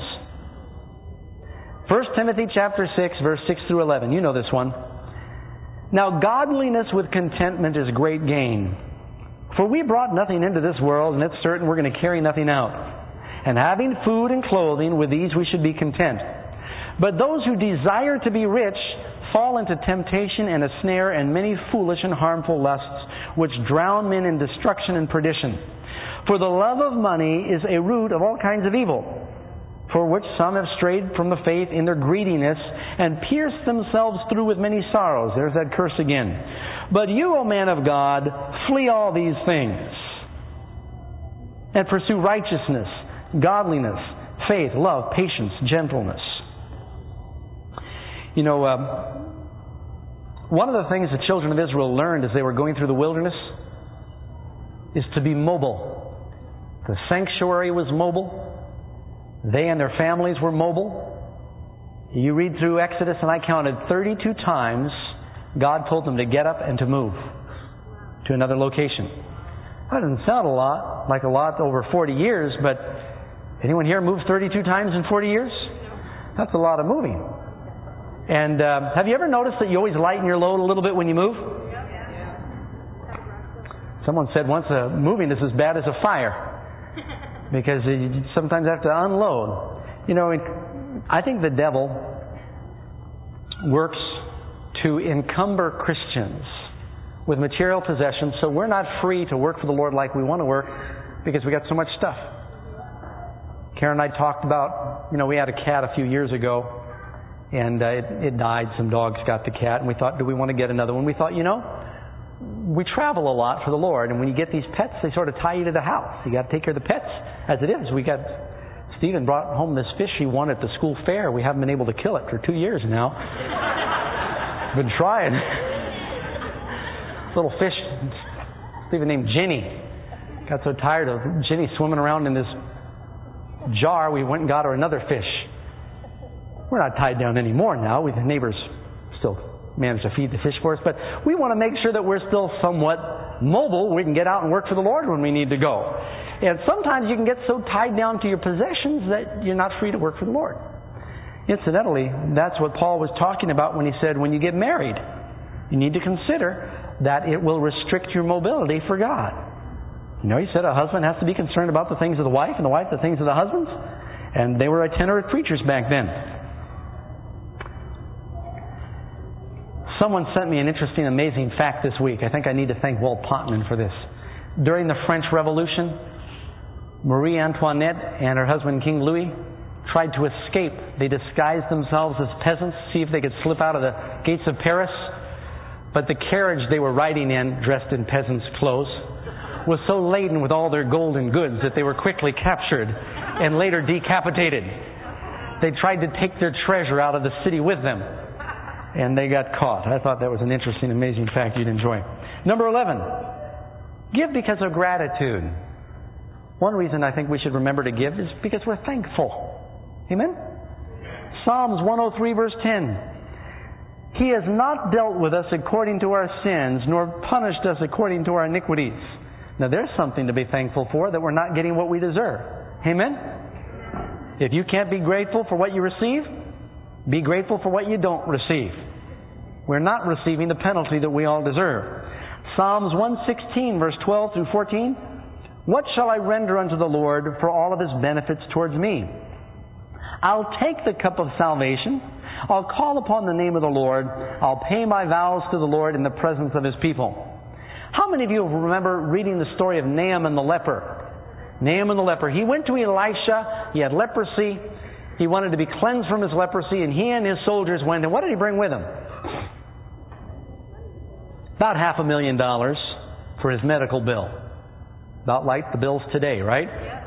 1 Timothy chapter 6, verse 6 through 11. You know this one. Now godliness with contentment is great gain. For we brought nothing into this world, and it's certain we're going to carry nothing out. And having food and clothing, with these we should be content. But those who desire to be rich fall into temptation and a snare and many foolish and harmful lusts, which drown men in destruction and perdition. For the love of money is a root of all kinds of evil, for which some have strayed from the faith in their greediness and pierced themselves through with many sorrows. There's that curse again. But you, O man of God, flee all these things and pursue righteousness, godliness, faith, love, patience, gentleness. One of the things the children of Israel learned as they were going through the wilderness is to be mobile. The sanctuary was mobile. They and their families were mobile. You read through Exodus, and I counted 32 times God told them to get up and to move to another location. That doesn't sound like a lot over 40 years, but anyone here moved 32 times in 40 years? That's a lot of moving. And have you ever noticed that you always lighten your load a little bit when you move? Someone said once moving is as bad as a fire because you sometimes have to unload. I think the devil works to encumber Christians with material possessions so we're not free to work for the Lord like we want to work because we got so much stuff. Karen and I talked about, we had a cat a few years ago. And it died. Some dogs got the cat. And we thought, do we want to get another one? We thought, we travel a lot for the Lord. And when you get these pets, they sort of tie you to the house. You got to take care of the pets as it is. Stephen brought home this fish he won at the school fair. We haven't been able to kill it for 2 years now. Been trying. Little fish, Stephen named Jenny. Got so tired of Jenny swimming around in this jar, we went and got her another fish. We're not tied down anymore now. The neighbors still manage to feed the fish for us. But we want to make sure that we're still somewhat mobile. We can get out and work for the Lord when we need to go. And sometimes you can get so tied down to your possessions that you're not free to work for the Lord. Incidentally, that's what Paul was talking about when he said when you get married, you need to consider that it will restrict your mobility for God. He said a husband has to be concerned about the things of the wife and the wife the things of the husbands. And they were itinerant preachers back then. Someone sent me an interesting, amazing fact this week. I think I need to thank Walt Pontman for this. During the French Revolution, Marie Antoinette and her husband King Louis tried to escape. They disguised themselves as peasants, see if they could slip out of the gates of Paris. But the carriage they were riding in, dressed in peasants' clothes, was so laden with all their golden goods that they were quickly captured and later decapitated. They tried to take their treasure out of the city with them, and they got caught. I thought that was an interesting, amazing fact you'd enjoy. Number 11, give because of gratitude. One reason I think we should remember to give is because we're thankful. Amen? Psalms 103 verse 10. He has not dealt with us according to our sins, nor punished us according to our iniquities. Now there's something to be thankful for, that we're not getting what we deserve. Amen? If you can't be grateful for what you receive, be grateful for what you don't receive. We're not receiving the penalty that we all deserve. Psalms 116 verse 12 through 14. What shall I render unto the Lord for all of His benefits towards me? I'll take the cup of salvation. I'll call upon the name of the Lord. I'll pay my vows to the Lord in the presence of His people. How many of you remember reading the story of Naaman the leper? Naaman the leper. He went to Elisha. He had leprosy. He wanted to be cleansed from his leprosy, and he and his soldiers went. And what did he bring with him? About $500,000 for his medical bill. About like the bills today, right?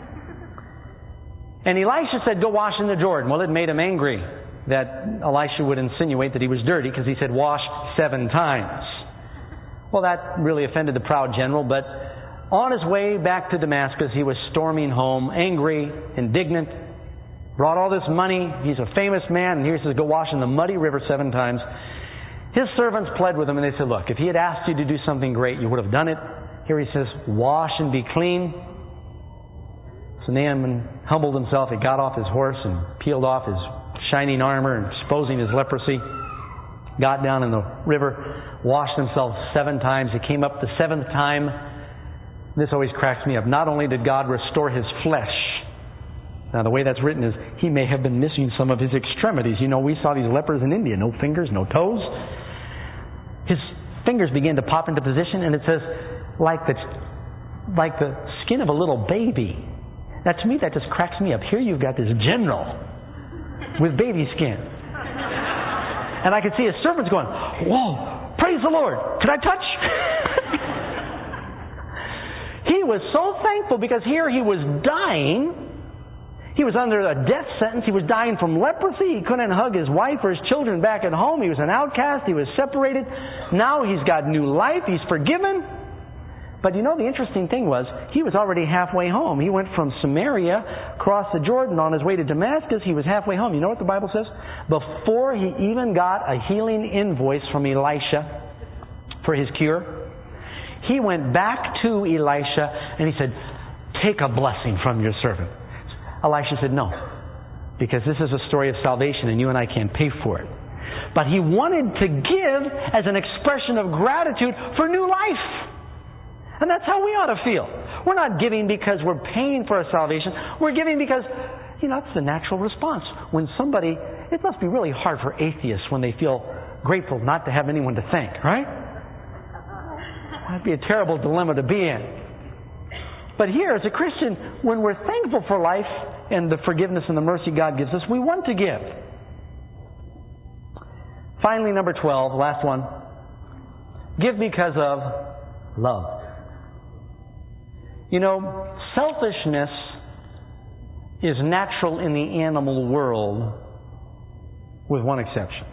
And Elisha said, go wash in the Jordan. Well, it made him angry that Elisha would insinuate that he was dirty because he said, wash 7 times. Well, that really offended the proud general, but on his way back to Damascus, he was storming home, angry, indignant, brought all this money. He's a famous man, and here he says, go wash in the muddy river 7 times. His servants pled with him, and they said, look, if he had asked you to do something great, you would have done it. Here he says, wash and be clean. So Naaman humbled himself. He got off his horse and peeled off his shining armor and exposing his leprosy. Got down in the river, washed himself 7 times. He came up the 7th time. This always cracks me up. Not only did God restore his flesh. Now, the way that's written is he may have been missing some of his extremities. You know, we saw these lepers in India. No fingers, no toes. His fingers began to pop into position, and it says, like the skin of a little baby. Now, to me, that just cracks me up. Here you've got this general with baby skin. And I could see his servants going, whoa, praise the Lord. Can I touch? He was so thankful because here he was dying. He was under a death sentence. He was dying from leprosy. He couldn't hug his wife or his children back at home. He was an outcast. He was separated. Now he's got new life. He's forgiven. But you know, the interesting thing was, he was already halfway home. He went from Samaria, crossed the Jordan on his way to Damascus. He was halfway home. You know what the Bible says? Before he even got a healing invoice from Elisha for his cure, he went back to Elisha and he said, take a blessing from your servant. Elisha said, no, because this is a story of salvation and you and I can't pay for it. But he wanted to give as an expression of gratitude for new life. And that's how we ought to feel. We're not giving because we're paying for our salvation. We're giving because, you know, it's the natural response. When somebody, it must be really hard for atheists when they feel grateful not to have anyone to thank, right? That'd be a terrible dilemma to be in. But here, as a Christian, when we're thankful for life and the forgiveness and the mercy God gives us, we want to give. Finally, number 12, last one. Give because of love. You know, selfishness is natural in the animal world, with one exception.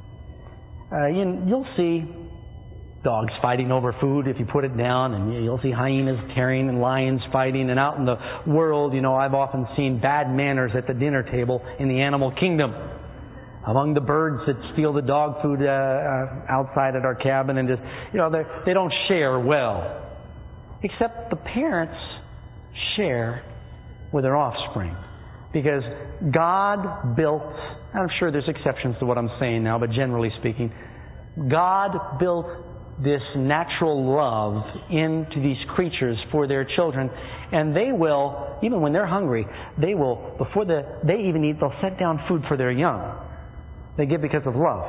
You'll see dogs fighting over food if you put it down, and you'll see hyenas tearing and lions fighting. And out in the world, you know, I've often seen bad manners at the dinner table in the animal kingdom. Among the birds that steal the dog food outside at our cabin, and just, you know, they don't share well. Except the parents share with their offspring. Because God built, I'm sure there's exceptions to what I'm saying now, but generally speaking, God built this natural love into these creatures for their children. And they will, even when they're hungry, they will, before they even eat, they'll set down food for their young. They give because of love.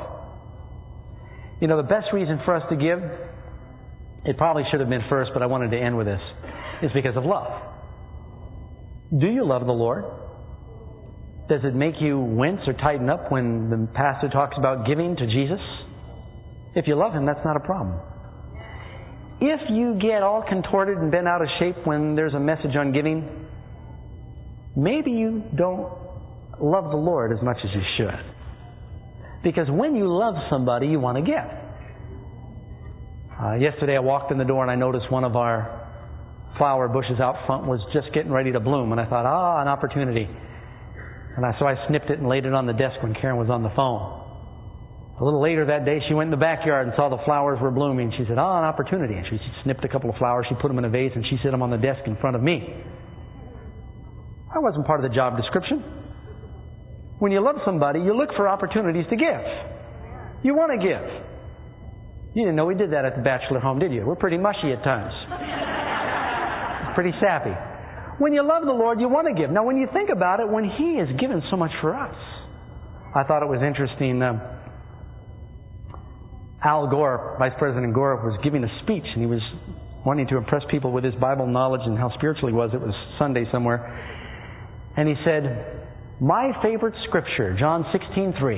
You know, the best reason for us to give, it probably should have been first, but I wanted to end with this, is because of love. Do you love the Lord? Does it make you wince or tighten up when the pastor talks about giving to Jesus? If you love Him, that's not a problem. If you get all contorted and bent out of shape when there's a message on giving, maybe you don't love the Lord as much as you should. Because when you love somebody, you want to give. Yesterday I walked in the door and I noticed one of our flower bushes out front was just getting ready to bloom. And I thought, an opportunity. And so I snipped it and laid it on the desk when Karen was on the phone. A little later that day, she went in the backyard and saw the flowers were blooming. She said, an opportunity. And she snipped a couple of flowers. She put them in a vase and she set them on the desk in front of me. That wasn't part of the job description. When you love somebody, you look for opportunities to give. You want to give. You didn't know we did that at the bachelor home, did you? We're pretty mushy at times. Pretty sappy. When you love the Lord, you want to give. Now, when you think about it, when He has given so much for us, I thought it was interesting. Al Gore, Vice President Gore, was giving a speech, and he was wanting to impress people with his Bible knowledge and how spiritual he was. It was Sunday somewhere. And he said, my favorite scripture, John 16:3.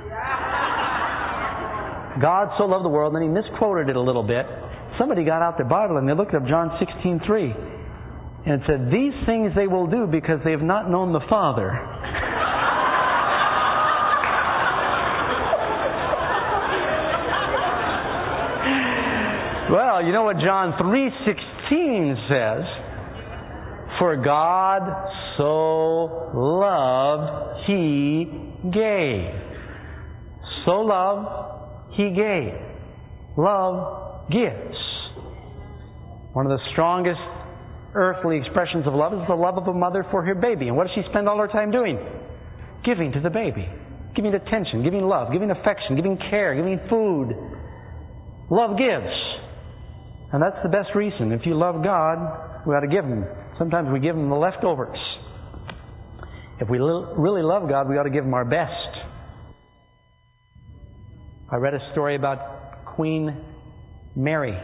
God so loved the world, and then he misquoted it a little bit. Somebody got out their Bible and they looked up John 16:3. And it said, these things they will do because they have not known the Father. Well, you know what John 3:16 says? For God so loved, He gave. So loved, He gave. Love gives. One of the strongest earthly expressions of love is the love of a mother for her baby. And what does she spend all her time doing? Giving to the baby. Giving attention, giving love, giving affection, giving care, giving food. Love gives. And that's the best reason. If you love God, we ought to give Him. Sometimes we give Him the leftovers. If we really love God, we ought to give Him our best. I read a story about Queen Mary,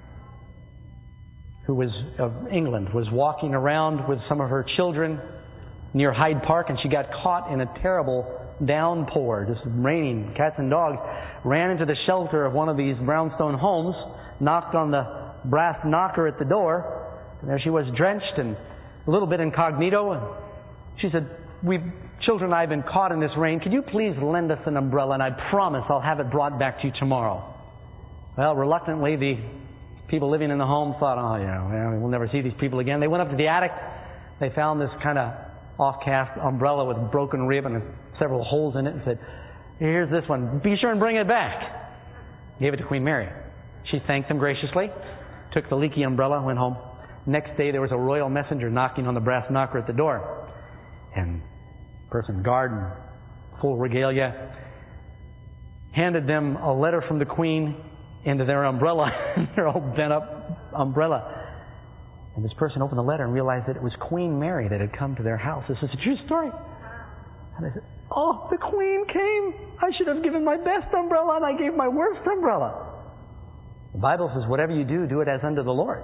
who was of England, was walking around with some of her children near Hyde Park, and she got caught in a terrible downpour, just raining. Cats and dogs ran into the shelter of one of these brownstone homes, knocked on the brass knocker at the door, and there she was, drenched and a little bit incognito. And she said, children and I have been caught in this rain. Could you please lend us an umbrella, and I promise I'll have it brought back to you tomorrow. Well, reluctantly, the people living in the home thought, we'll never see these people again. They went up to the attic. They found this kind of off-cast umbrella with a broken ribbon and several holes in it, and said, here's this one. Be sure and bring it back. Gave it to Queen Mary. She thanked them graciously, took the leaky umbrella, went home. Next day, there was a royal messenger knocking on the brass knocker at the door. And a person, guard in full regalia, handed them a letter from the Queen into their umbrella, their old bent-up umbrella. And this person opened the letter and realized that it was Queen Mary that had come to their house. This is a true story. And they said, oh, the Queen came. I should have given my best umbrella, and I gave my worst umbrella. The Bible says, whatever you do, do it as unto the Lord.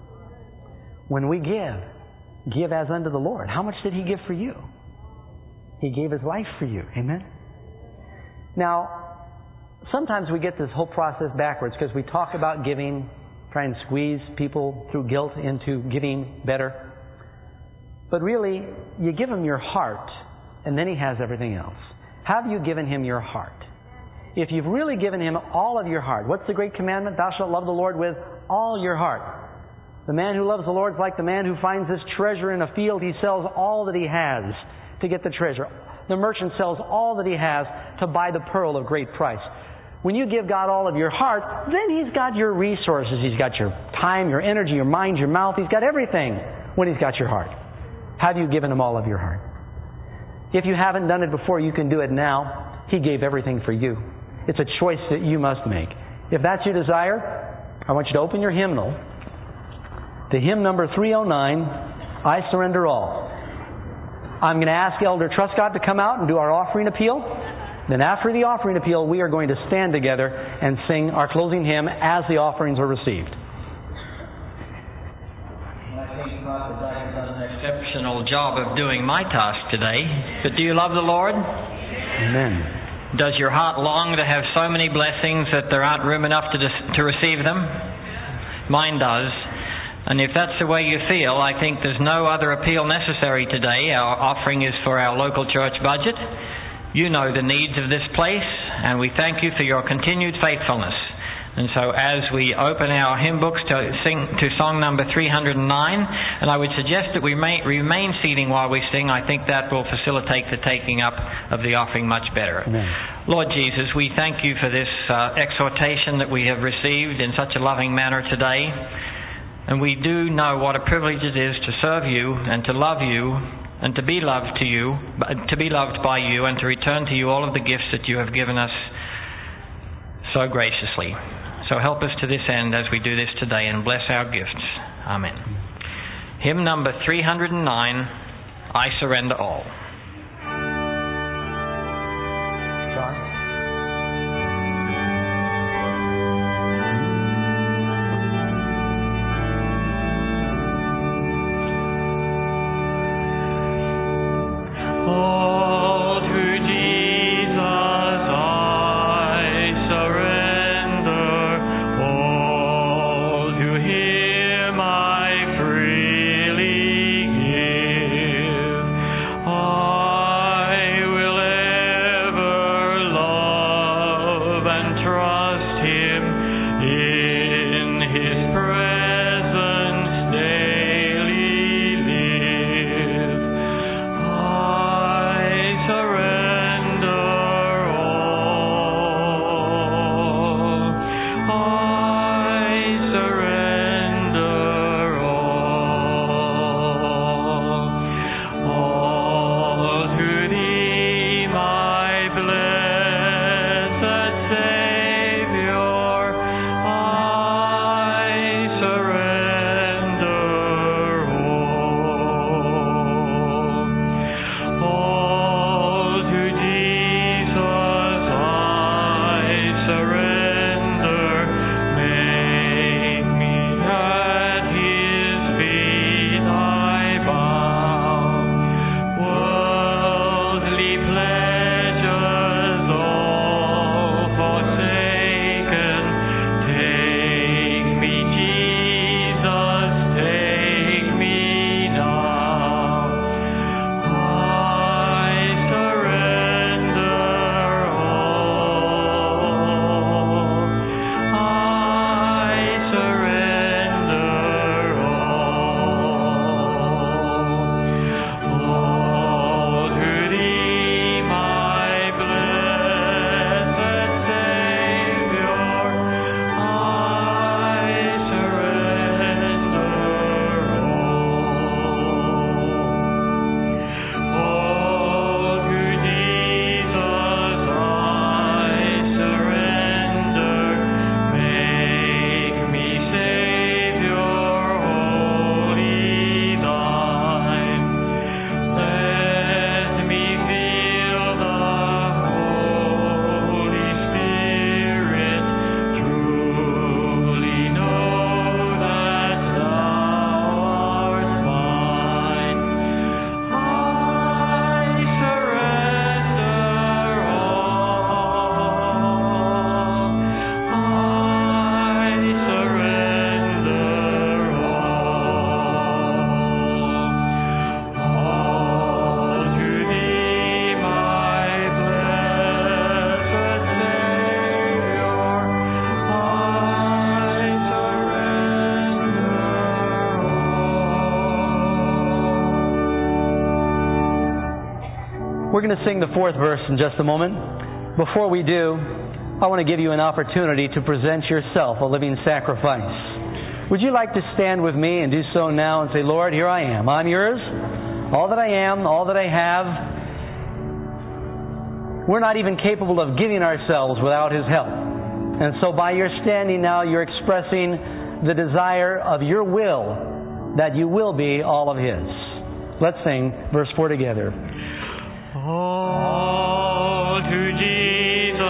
When we give as unto the Lord. How much did He give for you? He gave His life for you. Amen? Now, sometimes we get this whole process backwards because we talk about giving, try and squeeze people through guilt into giving better. But really, you give Him your heart, and then He has everything else. Have you given Him your heart? If you've really given Him all of your heart, what's the great commandment? Thou shalt love the Lord with all your heart. The man who loves the Lord is like the man who finds his treasure in a field. He sells all that he has to get the treasure. The merchant sells all that he has to buy the pearl of great price. When you give God all of your heart, then He's got your resources. He's got your time, your energy, your mind, your mouth. He's got everything when He's got your heart. Have you given Him all of your heart? If you haven't done it before, you can do it now. He gave everything for you. It's a choice that you must make. If that's your desire, I want you to open your hymnal to hymn number 309, I Surrender All. I'm going to ask Elder Truscott to come out and do our offering appeal. Then after the offering appeal, we are going to stand together and sing our closing hymn as the offerings are received.
I think Pastor Jack has done an exceptional job of doing my task today. But do you love the Lord?
Amen.
Does your heart long to have so many blessings that there aren't room enough to receive them? Mine does. And if that's the way you feel, I think there's no other appeal necessary today. Our offering is for our local church budget. You know the needs of this place, and we thank you for your continued faithfulness. And so as we open our hymn books to sing to song number 309, and I would suggest that we remain seating while we sing. I think that will facilitate the taking up of the offering much better.
Amen.
Lord Jesus, we thank you for this exhortation that we have received in such a loving manner today. And we do know what a privilege it is to serve you and to love you and to be loved to you, to be loved by you, and to return to you all of the gifts that you have given us so graciously. So help us to this end as we do this today, and bless our gifts. Amen. Hymn number 309, I Surrender All.
We're going to sing the fourth verse in just a moment. Before we do, I want to give you an opportunity to present yourself a living sacrifice. Would you like to stand with me and do so now and say, Lord, here I am. I'm yours. All that I am, all that I have. We're not even capable of giving ourselves without His help. And so by your standing now, you're expressing the desire of your will that you will be all of His. Let's sing verse 4 together.
All to Jesus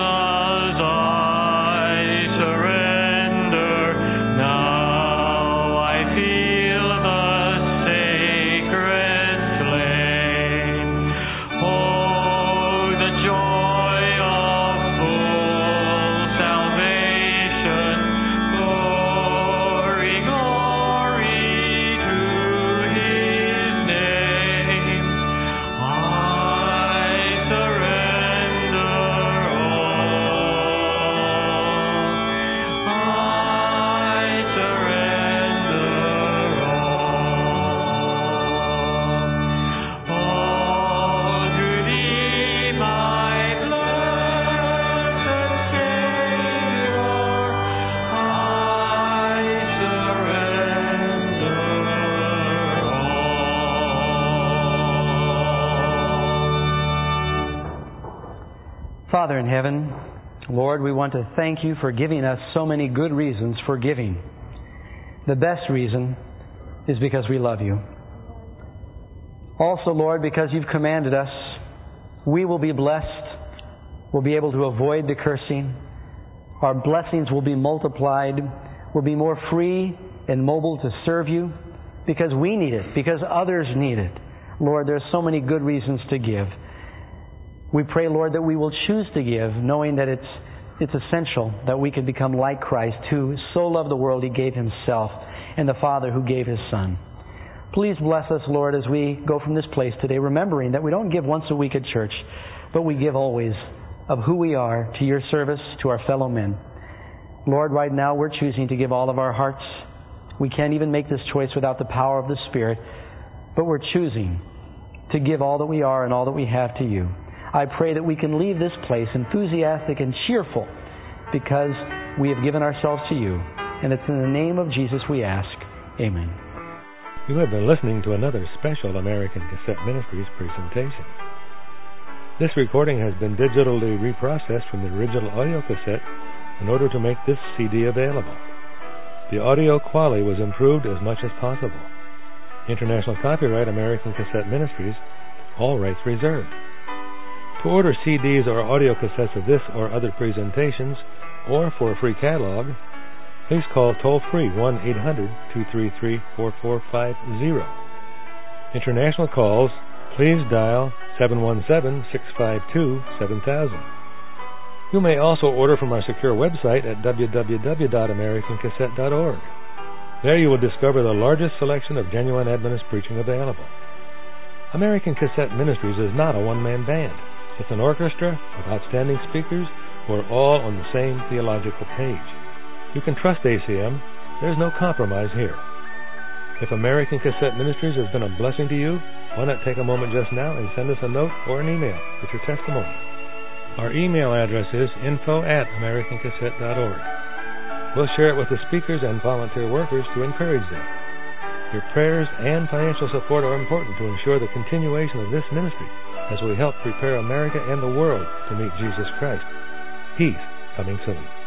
I surrender. Now I feel the sacred flame. Oh, the joy of full salvation. Glory, glory to His name.
Father in heaven, Lord, we want to thank You for giving us so many good reasons for giving. The best reason is because we love you. Also, Lord, because you've commanded us, we will be blessed. We'll be able to avoid the cursing. Our blessings will be multiplied. We'll be more free and mobile to serve you because we need it, because others need it. Lord, there's so many good reasons to give. We pray, Lord, that we will choose to give, knowing that it's essential that we can become like Christ, who so loved the world He gave Himself, and the Father who gave His Son. Please bless us, Lord, as we go from this place today, remembering that we don't give once a week at church, but we give always of who we are to your service, to our fellow men. Lord, right now we're choosing to give all of our hearts. We can't even make this choice without the power of the Spirit, but we're choosing to give all that we are and all that we have to you. I pray that we can leave this place enthusiastic and cheerful because we have given ourselves to you. And it's in the name of Jesus we ask. Amen.
You have been listening to another special American Cassette Ministries presentation. This recording has been digitally reprocessed from the original audio cassette in order to make this CD available. The audio quality was improved as much as possible. International copyright American Cassette Ministries, all rights reserved. To order CDs or audio cassettes of this or other presentations, or for a free catalog, please call toll-free 1-800-233-4450. International calls, please dial 717-652-7000. You may also order from our secure website at www.americancassette.org. There you will discover the largest selection of genuine Adventist preaching available. American Cassette Ministries is not a one-man band. It's an orchestra of outstanding speakers who are all on the same theological page. You can trust ACM. There's no compromise here. If American Cassette Ministries has been a blessing to you, why not take a moment just now and send us a note or an email with your testimony. Our email address is info@americancassette.org. We'll share it with the speakers and volunteer workers to encourage them. Your prayers and financial support are important to ensure the continuation of this ministry as we help prepare America and the world to meet Jesus Christ. He's coming soon.